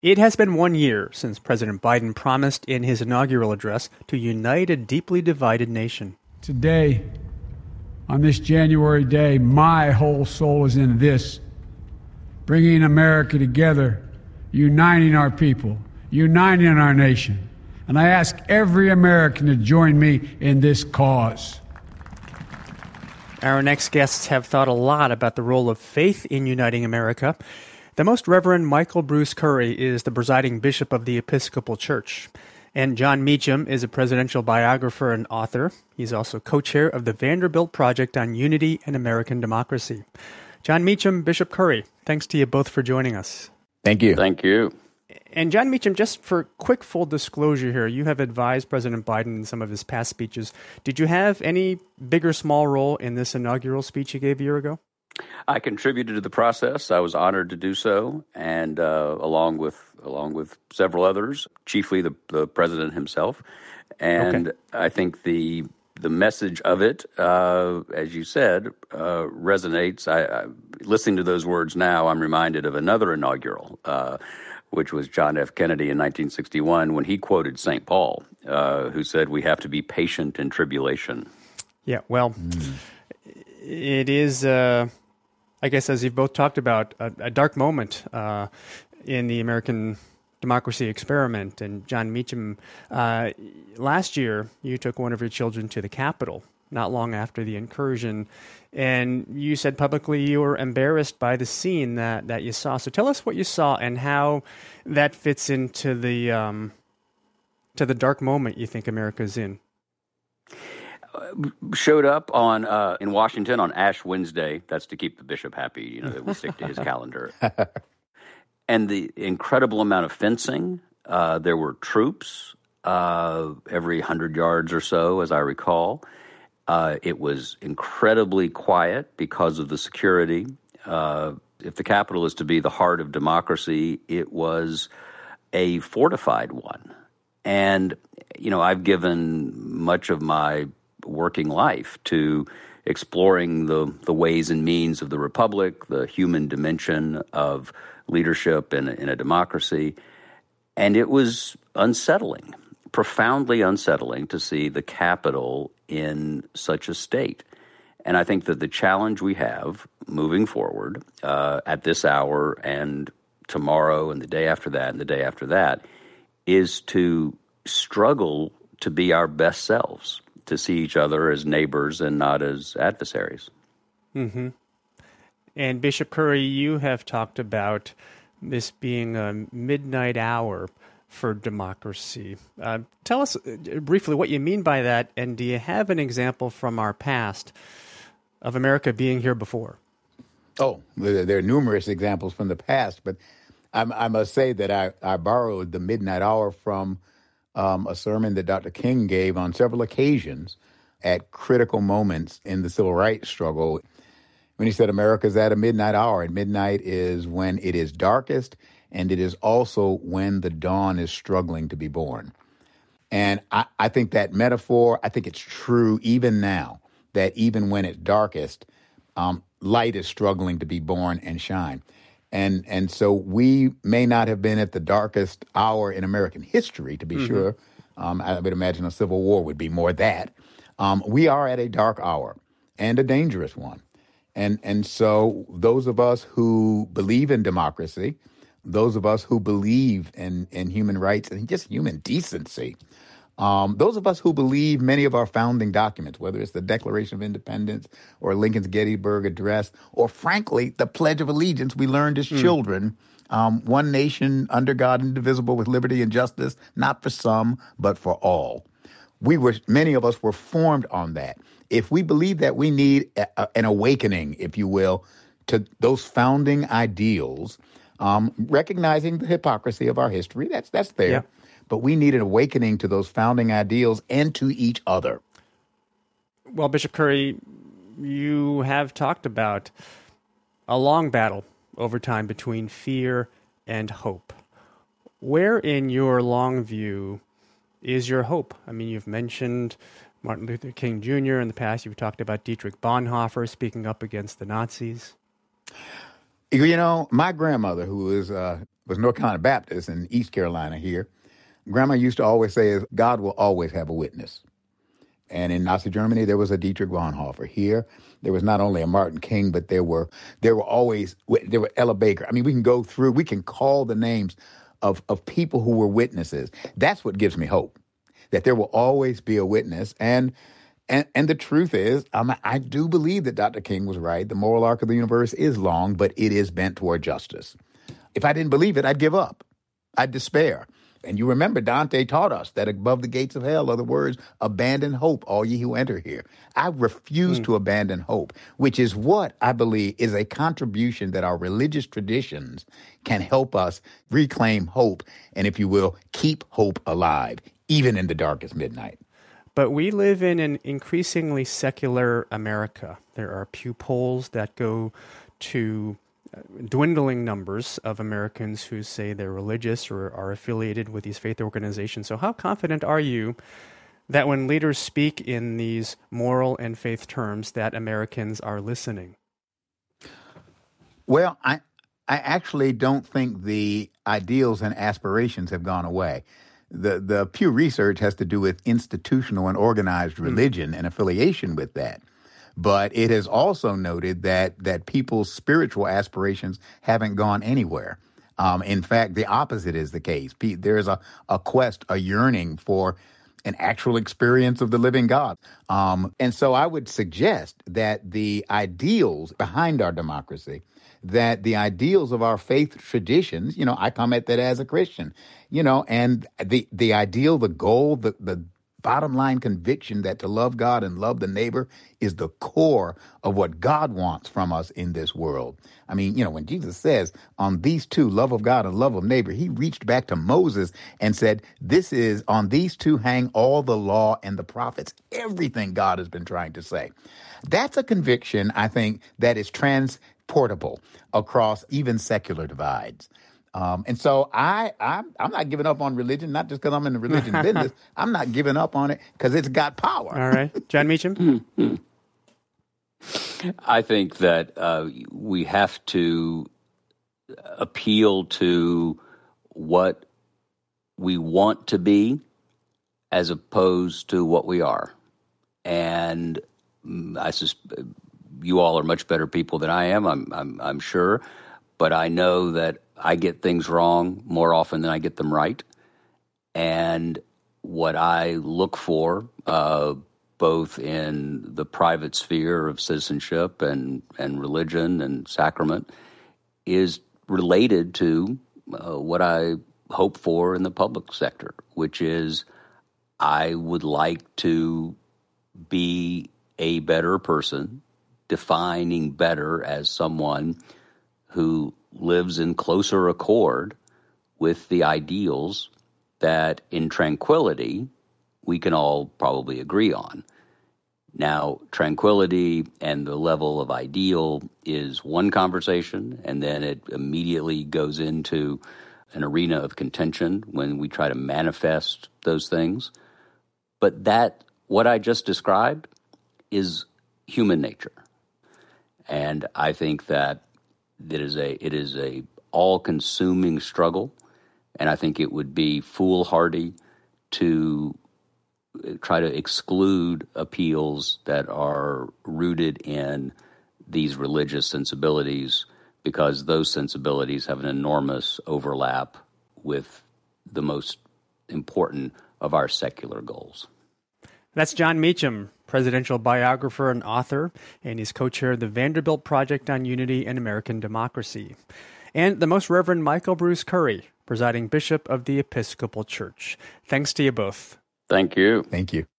It has been 1 year since President Biden promised in his inaugural address to unite a deeply divided nation. Today, on this January day, my whole soul is in this, bringing America together, uniting our people, uniting our nation. And I ask every American to join me in this cause. Our next guests have thought a lot about the role of faith in uniting America. The Most Reverend Michael Bruce Curry is the presiding bishop of the Episcopal Church. And Jon Meacham is a presidential biographer and author. He's also co-chair of the Vanderbilt Project on Unity and American Democracy. Jon Meacham, Bishop Curry, thanks to you both for joining us. Thank you. Thank you. And Jon Meacham, just for quick full disclosure here, you have advised President Biden in some of his past speeches. Did you have any big or small role in this inaugural speech he gave a year ago? I contributed to the process. I was honored to do so, and along with several others, chiefly the president himself. And okay. I think the message of it, as you said, resonates. Listening to those words now, I'm reminded of another inaugural, which was John F. Kennedy in 1961, when he quoted St. Paul, who said, "We have to be patient in tribulation." Yeah, well, it is, I guess, as you've both talked about, a dark moment in the American democracy experiment. And Jon Meacham, last year, you took one of your children to the Capitol, not long after the incursion, and you said publicly you were embarrassed by the scene that you saw. So tell us what you saw and how that fits into the dark moment you think America's in. Showed up in Washington on Ash Wednesday. That's to keep the bishop happy, that we stick to his calendar. And the incredible amount of fencing. There were troops every 100 yards or so, as I recall. It was incredibly quiet because of the security. If the Capitol is to be the heart of democracy, it was a fortified one. And, I've given much of my working life to exploring the ways and means of the republic, the human dimension of leadership in a democracy. And it was unsettling, profoundly unsettling to see the Capitol in such a state. And I think that the challenge we have moving forward at this hour and tomorrow and the day after that and the day after that is to struggle to be our best selves, to see each other as neighbors and not as adversaries. Mm-hmm. And Bishop Curry, you have talked about this being a midnight hour for democracy. Tell us briefly what you mean by that, and do you have an example from our past of America being here before? Oh, there are numerous examples from the past, but I must say that I borrowed the midnight hour from a sermon that Dr. King gave on several occasions at critical moments in the civil rights struggle, when he said America's at a midnight hour, and midnight is when it is darkest, and it is also when the dawn is struggling to be born. And I think that metaphor, I think it's true even now, that even when it's darkest, light is struggling to be born and shine. And so we may not have been at the darkest hour in American history, to be sure. I would imagine a civil war would be more that. We are at a dark hour, and a dangerous one. And so those of us who believe in democracy, those of us who believe in human rights and just human decency, those of us who believe many of our founding documents, whether it's the Declaration of Independence or Lincoln's Gettysburg Address, or frankly, the Pledge of Allegiance we learned as children, one nation under God, indivisible, with liberty and justice, not for some, but for all. Many of us were formed on that. If we believe that, we need an awakening, if you will, to those founding ideals, recognizing the hypocrisy of our history. That's there. Yeah. But we need an awakening to those founding ideals and to each other. Well, Bishop Curry, you have talked about a long battle over time between fear and hope. Where in your long view is your hope? I mean, you've mentioned Martin Luther King Jr. in the past. You've talked about Dietrich Bonhoeffer speaking up against the Nazis. My grandmother, who was was North Carolina Baptist in East Carolina here, Grandma used to always say, God will always have a witness. And in Nazi Germany, there was a Dietrich Bonhoeffer. Here, there was not only a Martin King, but there were Ella Baker. I mean, we can call the names of people who were witnesses. That's what gives me hope, that there will always be a witness. And the truth is, I do believe that Dr. King was right. The moral arc of the universe is long, but it is bent toward justice. If I didn't believe it, I'd give up. I'd despair. And you remember Dante taught us that above the gates of hell are the words, abandon hope, all ye who enter here. I refuse to abandon hope, which is what I believe is a contribution that our religious traditions can help us reclaim hope and, if you will, keep hope alive, even in the darkest midnight. But we live in an increasingly secular America. There are Pew polls that go to dwindling numbers of Americans who say they're religious or are affiliated with these faith organizations. So how confident are you that when leaders speak in these moral and faith terms that Americans are listening? Well, I actually don't think the ideals and aspirations have gone away. The Pew Research has to do with institutional and organized religion and affiliation with that. But it has also noted that people's spiritual aspirations haven't gone anywhere. In fact, the opposite is the case. There's a quest, a yearning for an actual experience of the living God. And so I would suggest that the ideals behind our democracy, that the ideals of our faith traditions, I come at that as a Christian, and the ideal, the goal, the bottom line conviction that to love God and love the neighbor is the core of what God wants from us in this world. I mean, when Jesus says on these two, love of God and love of neighbor, he reached back to Moses and said, on these two hang all the law and the prophets, everything God has been trying to say. That's a conviction, I think, that is transportable across even secular divides. And so I'm not giving up on religion, not just because I'm in the religion business. I'm not giving up on it because it's got power. All right. John Meacham? I think that we have to appeal to what we want to be as opposed to what we are. And you all are much better people than I am, I'm sure. But I know that I get things wrong more often than I get them right. And what I look for, both in the private sphere of citizenship and religion and sacrament, is related to what I hope for in the public sector, which is I would like to be a better person, defining better as someone who lives in closer accord with the ideals that in tranquility we can all probably agree on. Now, tranquility and the level of ideal is one conversation, and then it immediately goes into an arena of contention when we try to manifest those things. But what I just described is human nature. And I think that it is a all-consuming struggle, and I think it would be foolhardy to try to exclude appeals that are rooted in these religious sensibilities, because those sensibilities have an enormous overlap with the most important of our secular goals. That's John Meacham, presidential biographer and author, and he's co-chair of the Vanderbilt Project on Unity and American Democracy. And the Most Reverend Michael Bruce Curry, presiding bishop of the Episcopal Church. Thanks to you both. Thank you. Thank you.